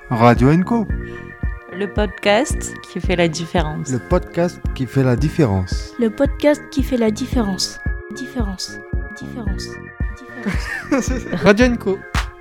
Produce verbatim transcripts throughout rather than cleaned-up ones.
Radio Enco, le podcast qui fait la différence. le podcast qui fait la différence. Le podcast qui fait la différence. Différence. Différence. Différence. Radio Enco.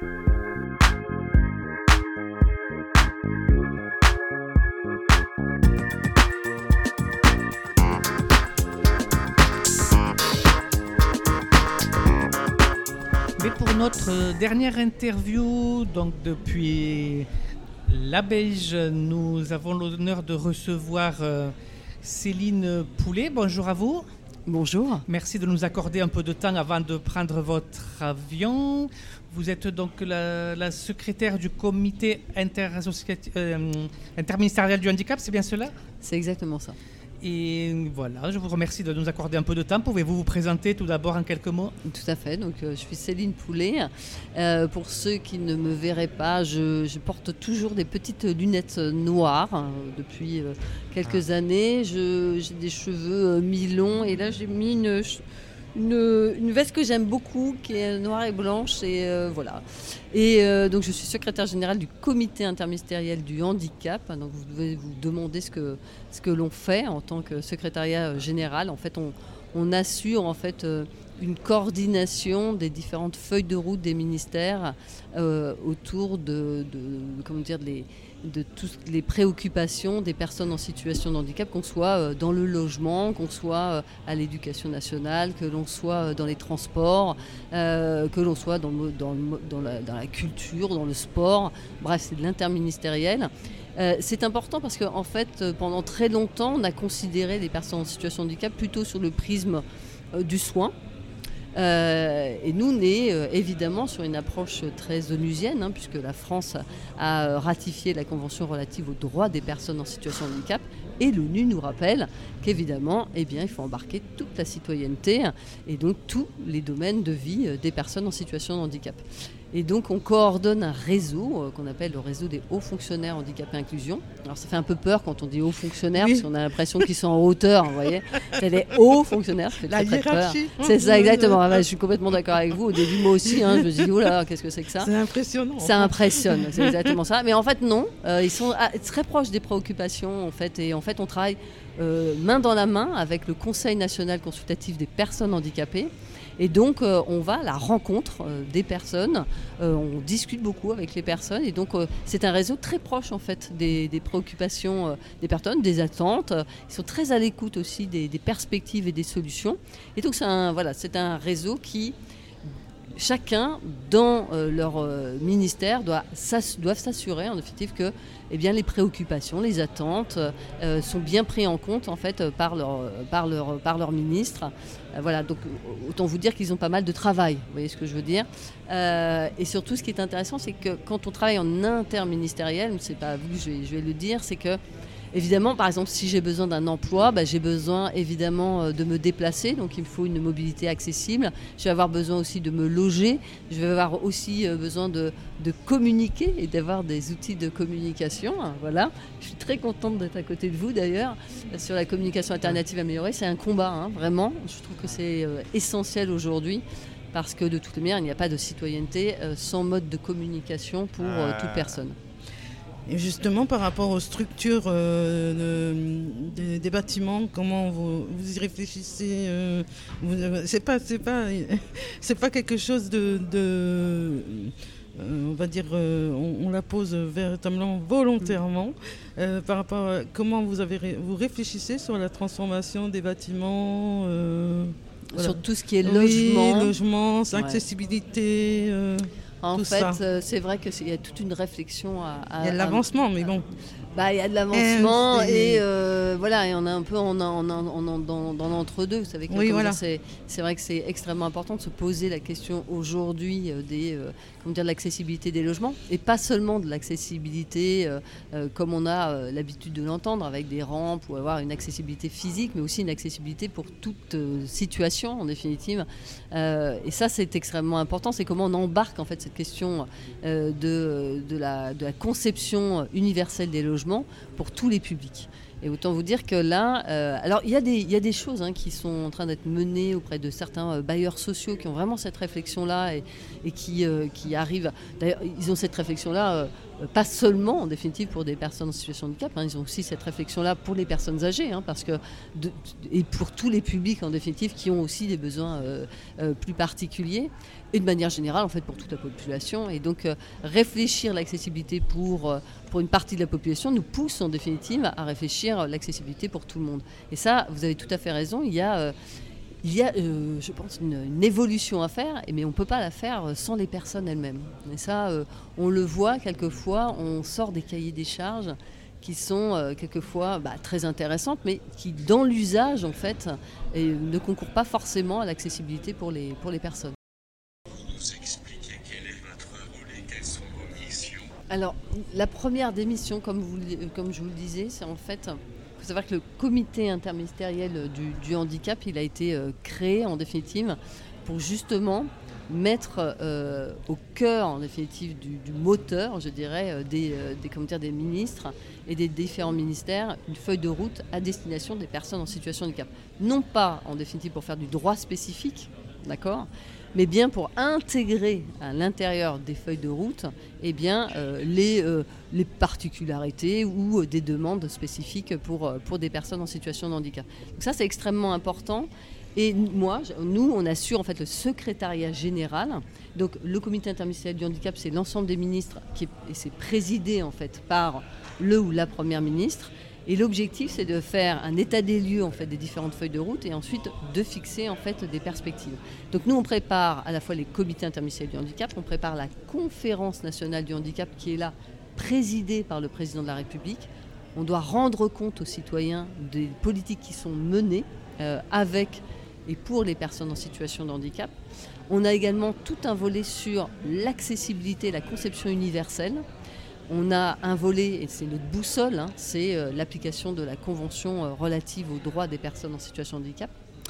Mais pour notre dernière interview, donc depuis la Belge, nous avons l'honneur de recevoir euh, Céline Poulet. Bonjour à vous. Bonjour. Merci de nous accorder un peu de temps avant de prendre votre avion. Vous êtes donc la, la secrétaire du comité interassociati- euh, interministériel du handicap, c'est bien cela ? C'est exactement ça. Et voilà, je vous remercie de nous accorder un peu de temps. Pouvez-vous vous présenter tout d'abord en quelques mots ? Tout à fait. Donc, euh, je suis Céline Poulet. Euh, pour ceux qui ne me verraient pas, je, je porte toujours des petites lunettes noires hein, depuis euh, quelques ah. années. Je, j'ai des cheveux euh, mi-longs et là, j'ai mis une, une, une veste que j'aime beaucoup qui est noire et blanche. Et euh, voilà. Et euh, donc, je suis secrétaire générale du comité interministériel du handicap. Donc, vous devez vous demander ce que, ce que l'on fait en tant que secrétariat général. En fait, on, on assure en fait euh, une coordination des différentes feuilles de route des ministères euh, autour de, de, comment dire, les, de toutes les préoccupations des personnes en situation de handicap, qu'on soit euh, dans le logement, qu'on soit euh, à l'éducation nationale, que l'on soit euh, dans les transports, euh, que l'on soit dans, le, dans, le, dans, la, dans la culture, dans le sport. Bref, c'est de l'interministériel. Euh, c'est important parce qu'en en fait, pendant très longtemps, on a considéré les personnes en situation de handicap plutôt sur le prisme euh, du soin. Euh, et nous, on est euh, évidemment sur une approche très onusienne, hein, puisque la France a, a ratifié la Convention relative aux droits des personnes en situation de handicap. Et l'ONU nous rappelle qu'évidemment, eh bien, il faut embarquer toute la citoyenneté et donc tous les domaines de vie des personnes en situation de handicap. Et donc, on coordonne un réseau euh, qu'on appelle le réseau des hauts fonctionnaires handicap et inclusion. Alors, ça fait un peu peur quand on dit hauts fonctionnaires, oui. Parce qu'on a l'impression qu'ils sont en hauteur, vous voyez. C'est les hauts fonctionnaires, ça fait très, très peur. C'est ça, exactement. Ah, bah, je suis complètement d'accord avec vous. Au début, moi aussi, hein, je me dis, oh là, qu'est-ce que c'est que ça ? C'est impressionnant. Ça impressionne, c'est exactement ça. Mais en fait, non. Euh, ils sont à, très proches des préoccupations, en fait. Et en fait, on travaille euh, main dans la main avec le Conseil national consultatif des personnes handicapées. Et donc, euh, on va à la rencontre euh, des personnes, euh, on discute beaucoup avec les personnes. Et donc, euh, c'est un réseau très proche, en fait, des, des préoccupations euh, des personnes, des attentes. Ils sont très à l'écoute aussi des, des perspectives et des solutions. Et donc, c'est un, voilà, c'est un réseau qui, chacun, dans euh, leur euh, ministère, doit s'ass- doivent s'assurer, en définitive, que eh bien, les préoccupations, les attentes euh, sont bien prises en compte, en fait, par leur, par leur, par leur ministre. Euh, voilà, donc autant vous dire qu'ils ont pas mal de travail, vous voyez ce que je veux dire. Euh, et surtout, ce qui est intéressant, c'est que quand on travaille en interministériel, c'est pas à vous que je vais, je vais le dire, c'est que évidemment, par exemple, si j'ai besoin d'un emploi, bah, j'ai besoin évidemment de me déplacer, donc il me faut une mobilité accessible. Je vais avoir besoin aussi de me loger, je vais avoir aussi besoin de, de communiquer et d'avoir des outils de communication. Voilà. Je suis très contente d'être à côté de vous d'ailleurs sur la communication alternative améliorée. C'est un combat, hein, vraiment. Je trouve que c'est euh, essentiel aujourd'hui. Parce que de toute manière, il n'y a pas de citoyenneté euh, sans mode de communication pour euh, toute personne. Et justement, par rapport aux structures euh, de, de, des bâtiments, comment vous, vous y réfléchissez euh, vous, c'est pas, c'est pas, c'est pas quelque chose de, de euh, on va dire, euh, on, on la pose véritablement volontairement. Euh, par rapport à comment vous avez, vous réfléchissez sur la transformation des bâtiments. Euh, voilà. Sur tout ce qui est oui, logement, logement, ouais. accessibilité. Euh, En tout fait, ça. c'est vrai qu'il y a toute une réflexion à... à il y a de l'avancement, à, mais bon. Bah, il y a de l'avancement et, et euh, voilà, et on est un peu en, en, en, en, dans, dans l'entre-deux. Vous savez que oui, voilà. c'est, c'est vrai que c'est extrêmement important de se poser la question aujourd'hui euh, des, euh, comment dire, de l'accessibilité des logements et pas seulement de l'accessibilité euh, euh, comme on a euh, l'habitude de l'entendre avec des rampes ou avoir une accessibilité physique, mais aussi une accessibilité pour toute euh, situation en définitive. Euh, et ça, c'est extrêmement important. C'est comment on embarque en fait cette question euh, de, de, la, de la conception universelle des logements pour tous les publics. Et autant vous dire que là, euh, alors il y a des, il y a des choses hein, qui sont en train d'être menées auprès de certains euh, bailleurs sociaux qui ont vraiment cette réflexion-là et, et qui, euh, qui arrivent. D'ailleurs, ils ont cette réflexion-là euh, pas seulement en définitive pour des personnes en situation de handicap, hein, ils ont aussi cette réflexion-là pour les personnes âgées, hein, parce que de, et pour tous les publics en définitive qui ont aussi des besoins euh, euh, plus particuliers. Et de manière générale, en fait, pour toute la population. Et donc, euh, réfléchir l'accessibilité pour, euh, pour une partie de la population nous pousse en définitive à réfléchir l'accessibilité pour tout le monde. Et ça, vous avez tout à fait raison, il y a, euh, il y a euh, je pense, une, une évolution à faire, mais on ne peut pas la faire sans les personnes elles-mêmes. Et ça, euh, on le voit quelquefois, on sort des cahiers des charges qui sont euh, quelquefois bah, très intéressantes, mais qui, dans l'usage, en fait, et, ne concourent pas forcément à l'accessibilité pour les, pour les personnes. Alors, la première des missions, comme, vous, comme je vous le disais, c'est en fait, il faut savoir que le comité interministériel du, du handicap, il a été euh, créé en définitive pour justement mettre euh, au cœur en définitive du, du moteur, je dirais, euh, des, euh, des, comment dire, des ministres et des différents ministères, une feuille de route à destination des personnes en situation de handicap. Non pas en définitive pour faire du droit spécifique, d'accord, mais bien pour intégrer à l'intérieur des feuilles de route eh bien, euh, les, euh, les particularités ou euh, des demandes spécifiques pour, euh, pour des personnes en situation de handicap. Donc ça, c'est extrêmement important. Et moi, nous, on assure en fait le secrétariat général. Donc le comité interministériel du handicap, c'est l'ensemble des ministres qui est, et c'est présidé en fait par le ou la première ministre. Et l'objectif, c'est de faire un état des lieux en fait, des différentes feuilles de route et ensuite de fixer en fait, des perspectives. Donc nous, on prépare à la fois les comités interministériels du handicap, on prépare la conférence nationale du handicap qui est là, présidée par le président de la République. On doit rendre compte aux citoyens des politiques qui sont menées euh, avec et pour les personnes en situation de handicap. On a également tout un volet sur l'accessibilité, la conception universelle. On a un volet, et c'est notre boussole, hein, c'est euh, l'application de la Convention euh, relative aux droits des personnes en situation de handicap.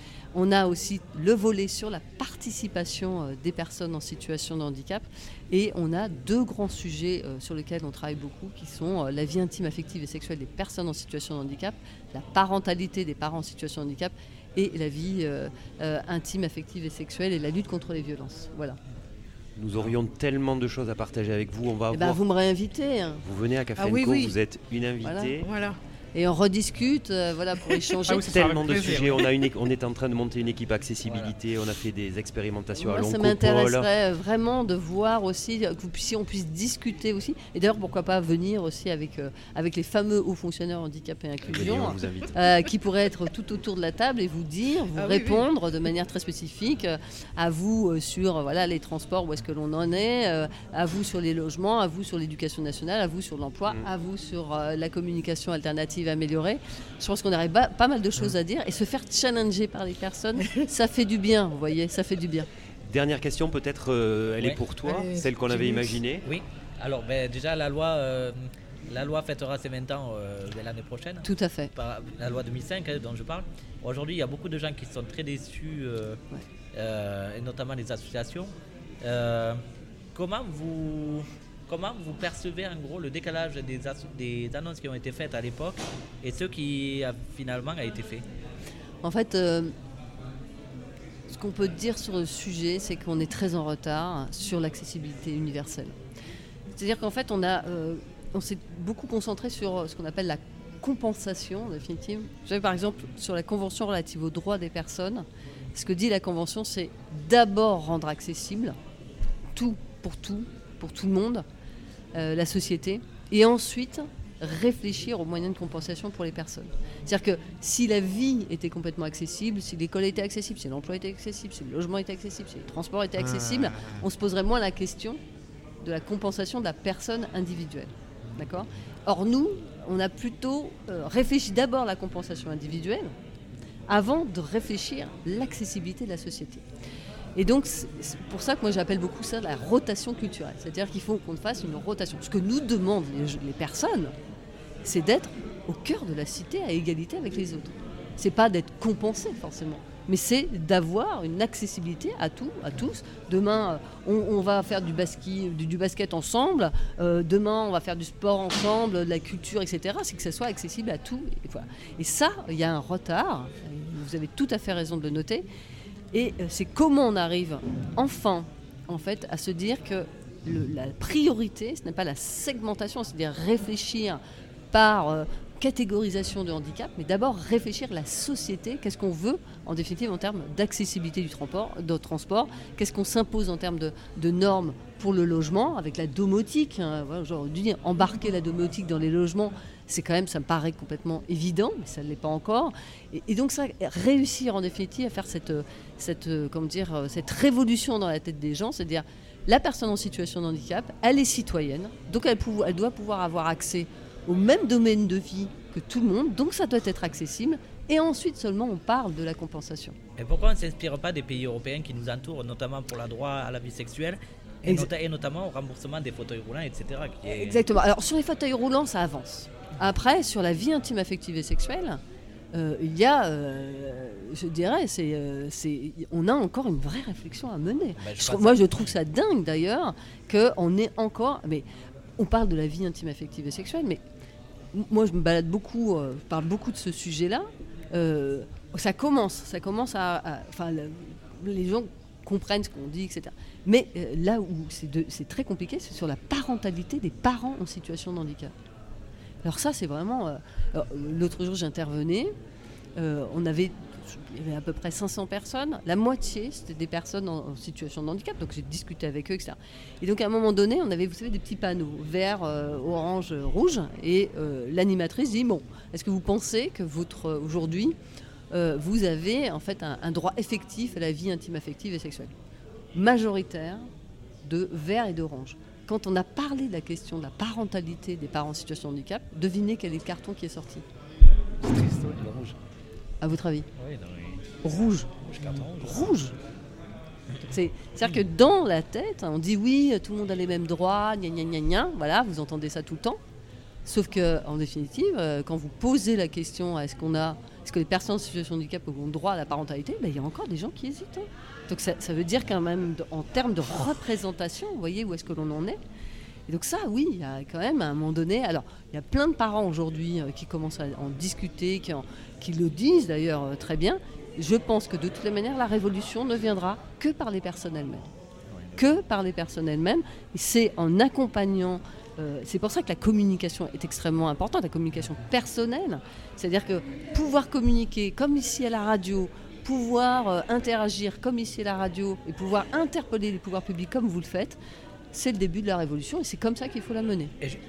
On a aussi le volet sur la participation euh, des personnes en situation de handicap. Et on a deux grands sujets euh, sur lesquels on travaille beaucoup, qui sont euh, la vie intime, affective et sexuelle des personnes en situation de handicap, la parentalité des parents en situation de handicap et la vie euh, euh, intime, affective et sexuelle et la lutte contre les violences. Voilà. Nous aurions tellement de choses à partager avec vous. On va eh ben, avoir... vous me réinvitez. Hein. Vous venez à Café ah, and oui, Co, oui. vous êtes une invitée. Voilà. Voilà. Et on rediscute euh, voilà, pour échanger. Ah oui, c'est tellement de plaisir. sujets. On, a une, on est en train de monter une équipe accessibilité. Voilà. On a fait des expérimentations Moi, à ça Loncopole. m'intéresserait vraiment de voir aussi, que vous puissiez, on puisse discuter aussi. Et d'ailleurs, pourquoi pas venir aussi avec, euh, avec les fameux hauts fonctionnaires handicap et inclusion, on vous invite. euh, qui pourraient être tout autour de la table et vous dire, vous Ah oui, répondre oui. de manière très spécifique euh, à vous euh, sur euh, voilà, les transports, où est-ce que l'on en est, euh, à vous sur les logements, à vous sur l'éducation nationale, à vous sur l'emploi, mmh. à vous sur euh, la communication alternative améliorée. Je pense qu'on aurait ba- pas mal de choses à dire et se faire challenger par les personnes, ça fait du bien, vous voyez, ça fait du bien. Dernière question, peut-être, euh, elle Ouais. est pour toi, Allez, celle qu'on avait imaginée. Oui, alors ben, déjà la loi, euh, la loi fêtera ses vingt ans euh, l'année prochaine, Tout à fait. par la loi deux mille cinq hein, dont je parle. Aujourd'hui, il y a beaucoup de gens qui sont très déçus, euh, Ouais. euh, et notamment les associations. Euh, comment vous... Comment vous percevez en gros le décalage des, as- des annonces qui ont été faites à l'époque et ce qui a, finalement a été fait? En fait, euh, ce qu'on peut dire sur le sujet, c'est qu'on est très en retard sur l'accessibilité universelle. C'est-à-dire qu'en fait, on, a, euh, on s'est beaucoup concentré sur ce qu'on appelle la compensation, en définitive. Vous savez, par exemple, sur la Convention relative aux droits des personnes, ce que dit la Convention, c'est d'abord rendre accessible tout pour tout, pour tout le monde, euh, la société, et ensuite réfléchir aux moyens de compensation pour les personnes. C'est-à-dire que si la vie était complètement accessible, si l'école était accessible, si l'emploi était accessible, si le logement était accessible, si le transport était accessible, on se poserait moins la question de la compensation de la personne individuelle. D'accord ? Or, nous, on a plutôt euh, réfléchi d'abord à la compensation individuelle avant de réfléchir à l'accessibilité de la société. Et donc, c'est pour ça que moi j'appelle beaucoup ça la rotation culturelle. C'est-à-dire qu'il faut qu'on fasse une rotation. Ce que nous demandent les, les personnes, c'est d'être au cœur de la cité à égalité avec les autres. C'est pas d'être compensé forcément, mais c'est d'avoir une accessibilité à tout, à tous. Demain, on, on va faire du basket, du, du basket ensemble. Euh, demain, on va faire du sport ensemble, de la culture, et cetera. C'est que ça soit accessible à tout. Et, voilà. Et ça, il y a un retard. Vous avez tout à fait raison de le noter. Et c'est comment on arrive enfin, en fait, à se dire que le, la priorité, ce n'est pas la segmentation, c'est-à-dire réfléchir par euh, catégorisation de handicap, mais d'abord réfléchir la société, qu'est-ce qu'on veut en définitive en termes d'accessibilité du transport, de transport, qu'est-ce qu'on s'impose en termes de, de normes pour le logement, avec la domotique, hein, voilà, aujourd'hui, embarquer la domotique dans les logements, c'est quand même, ça me paraît complètement évident, mais ça ne l'est pas encore. Et, et donc ça, réussir en définitive à faire cette, cette, comment dire, cette révolution dans la tête des gens, c'est-à-dire la personne en situation de handicap, elle est citoyenne, donc elle, pou- elle doit pouvoir avoir accès au même domaine de vie que tout le monde, donc ça doit être accessible, et ensuite seulement on parle de la compensation. Et pourquoi on ne s'inspire pas des pays européens qui nous entourent, notamment pour le droit à la vie sexuelle, et, Exa- nota- et notamment au remboursement des fauteuils roulants, et cetera qui est... Exactement. Alors sur les fauteuils roulants, ça avance. Après, sur la vie intime, affective et sexuelle, euh, il y a, euh, je dirais, c'est, euh, c'est, on a encore une vraie réflexion à mener. Bah, je Je- pense moi, ça. je trouve ça dingue d'ailleurs qu'on est encore... Mais on parle de la vie intime, affective et sexuelle, mais m- moi, je me balade beaucoup, euh, je parle beaucoup de ce sujet-là. Euh, ça commence, ça commence à... à- enfin, le- les gens comprennent ce qu'on dit, et cetera. Mais euh, là où c'est, de- c'est très compliqué, c'est sur la parentalité des parents en situation de handicap. Alors ça, c'est vraiment... euh, alors, l'autre jour, j'intervenais, euh, on avait, il y avait à peu près cinq cents personnes, la moitié, c'était des personnes en, en situation de handicap, donc j'ai discuté avec eux, et cetera. Et donc à un moment donné, on avait, vous savez, des petits panneaux, vert, euh, orange, euh, rouge, et euh, l'animatrice dit, bon, est-ce que vous pensez que votre, euh, aujourd'hui, euh, vous avez en fait un, un droit effectif à la vie intime, affective et sexuelle majoritaire de vert et d'orange. Quand on a parlé de la question de la parentalité des parents en situation de handicap, devinez quel est le carton qui est sorti. C'est triste, ouais, le rouge. À votre avis? Oui, dans les... Rouge. Rouge, carton rouge. Rouge. C'est, c'est-à-dire que dans la tête, on dit oui, tout le monde a les mêmes droits, gna gna gna gna, voilà, vous entendez ça tout le temps. Sauf que, en définitive, euh, quand vous posez la question, est-ce qu'on a, est-ce que les personnes en situation de handicap ont droit à la parentalité, ben, il y a encore des gens qui hésitent. Hein. Donc ça, ça veut dire quand même, en termes de représentation, vous voyez où est-ce que l'on en est. Et donc ça, oui, il y a quand même à un moment donné. Alors, il y a plein de parents aujourd'hui euh, qui commencent à en discuter, qui, en, qui le disent d'ailleurs euh, très bien. Je pense que de toutes les manières, la révolution ne viendra que par les personnes elles-mêmes. Que par les personnes elles-mêmes. Et c'est en accompagnant. Euh, c'est pour ça que la communication est extrêmement importante, la communication personnelle. C'est-à-dire que pouvoir communiquer comme ici à la radio, pouvoir euh, interagir comme ici à la radio et pouvoir interpeller les pouvoirs publics comme vous le faites, c'est le début de la révolution et c'est comme ça qu'il faut la mener. Et, ju-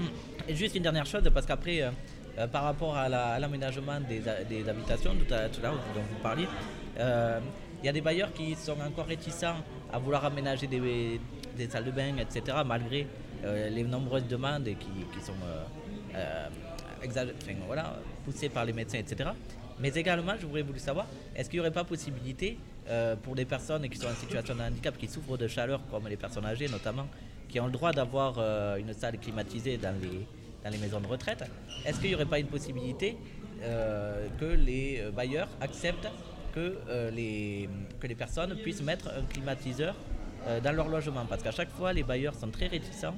et juste une dernière chose, parce qu'après, euh, euh, par rapport à, la, à l'aménagement des, a- des habitations, tout à, tout à l'heure dont vous parliez, euh, il y a des bailleurs qui sont encore réticents à vouloir aménager des, des salles de bain, et cetera, malgré euh, les nombreuses demandes et qui, qui sont euh, euh, exag- enfin, voilà, poussées par les médecins, et cetera. Mais également, je voudrais voulu savoir, est-ce qu'il n'y aurait pas possibilité euh, pour des personnes qui sont en situation de handicap, qui souffrent de chaleur, comme les personnes âgées notamment, qui ont le droit d'avoir euh, une salle climatisée dans les, dans les maisons de retraite, est-ce qu'il n'y aurait pas une possibilité euh, que les bailleurs acceptent que, euh, les, que les personnes puissent mettre un climatiseur euh, dans leur logement? Parce qu'à chaque fois, les bailleurs sont très réticents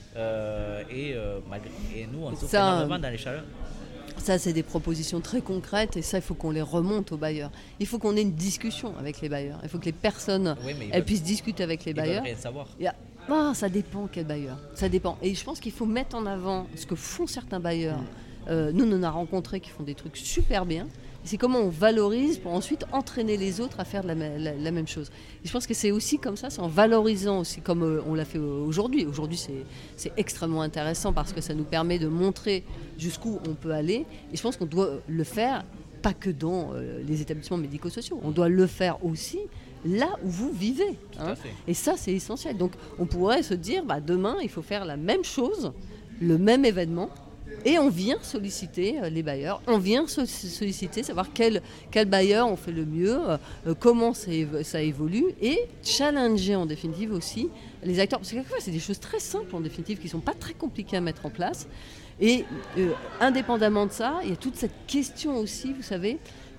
euh, et, euh, malgré, et nous, on souffre Ça, énormément dans les chaleurs. Ça, c'est des propositions très concrètes et ça, il faut qu'on les remonte aux bailleurs. Il faut qu'on ait une discussion avec les bailleurs. Il faut que les personnes Oui, mais ils elles veulent- puissent discuter avec les ils veulent bailleurs. rien savoir. Il y a- Ah, ça dépend quel bailleur. Ça dépend. Et je pense qu'il faut mettre en avant ce que font certains bailleurs. Euh, nous, on en a rencontré qui font des trucs super bien. Et c'est comment on valorise pour ensuite entraîner les autres à faire la, la- la même chose. Et je pense que c'est aussi comme ça, c'est en valorisant aussi comme euh, on l'a fait aujourd'hui. Aujourd'hui, c'est, c'est extrêmement intéressant parce que ça nous permet de montrer jusqu'où on peut aller. Et je pense qu'on doit le faire pas que dans euh, les établissements médico-sociaux. On doit le faire aussi là où vous vivez. Tout hein. à fait. Et ça, c'est essentiel. Donc, on pourrait se dire, bah, demain, il faut faire la même chose, le même événement, et on vient solliciter euh, les bailleurs, on vient so- solliciter, savoir quel, quel bailleur on fait le mieux, euh, comment ça, évo- ça évolue, et challenger en définitive aussi les acteurs. Parce que quelquefois, c'est des choses très simples en définitive, qui ne sont pas très compliquées à mettre en place. Et euh, indépendamment de ça, il y a toute cette question aussi, vous savez,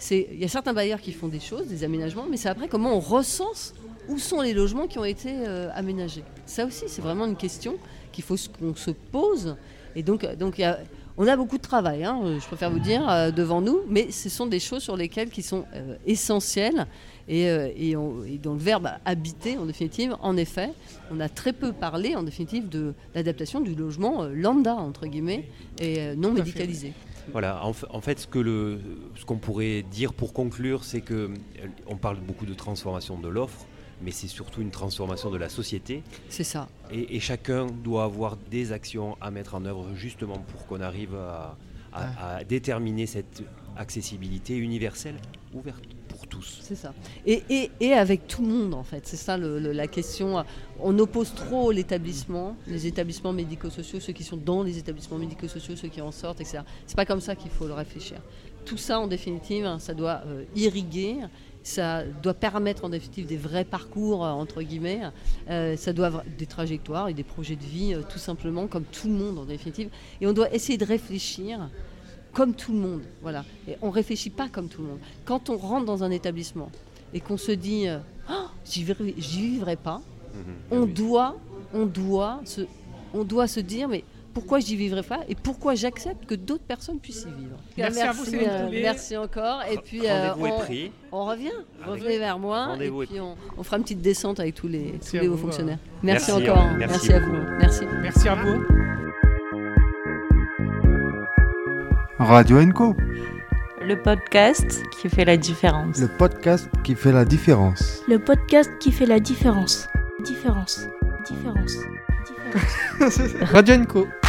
c'est, il y a certains bailleurs qui font des choses, des aménagements, mais c'est après comment on recense où sont les logements qui ont été euh, aménagés. Ça aussi, c'est vraiment une question qu'il faut qu'on se pose. Et donc, donc il y a, on a beaucoup de travail, hein, je préfère vous dire, euh, devant nous, mais ce sont des choses sur lesquelles qui sont euh, essentielles. Et, euh, et, on, et dans le verbe habiter, en définitive, en effet, on a très peu parlé, en définitive, de l'adaptation du logement euh, lambda, entre guillemets, et euh, non médicalisé. Voilà, en, en fait, ce, que le, ce qu'on pourrait dire pour conclure, c'est qu'on parle beaucoup de transformation de l'offre, mais c'est surtout une transformation de la société. C'est ça. Et, et chacun doit avoir des actions à mettre en œuvre justement pour qu'on arrive à, à, à déterminer cette accessibilité universelle, ouverte pour tous. C'est ça. Et, et, et avec tout le monde, en fait. C'est ça le, le, la question. On oppose trop l'établissement, les établissements médico-sociaux, ceux qui sont dans les établissements médico-sociaux, ceux qui en sortent, et cetera. C'est pas comme ça qu'il faut le réfléchir. Tout ça, en définitive, ça doit euh, irriguer. Ça doit permettre en définitive des vrais parcours, entre guillemets. Euh, ça doit avoir des trajectoires et des projets de vie, euh, tout simplement, comme tout le monde en définitive. Et on doit essayer de réfléchir comme tout le monde. Voilà. Et on ne réfléchit pas comme tout le monde. Quand on rentre dans un établissement et qu'on se dit euh, oh, j'y vivrai, j'y vivrai pas, mmh, on, oui. doit, on, doit se, on doit se dire mais pourquoi j'y vivrai pas et pourquoi j'accepte que d'autres personnes puissent y vivre. Merci, merci à vous, Céline euh, Merci encore. Et puis euh, on, est pris. on revient. Revenez vers moi Rendez-vous et puis on, on fera une petite descente avec tous les, tous les hauts fonctionnaires. Merci, merci encore. Merci, merci à vous. Merci. Merci à vous. Radio Enco. Le podcast qui fait la différence. Le podcast qui fait la différence. Le podcast qui fait la différence. Différence. Différence. Différence. Radio Enco.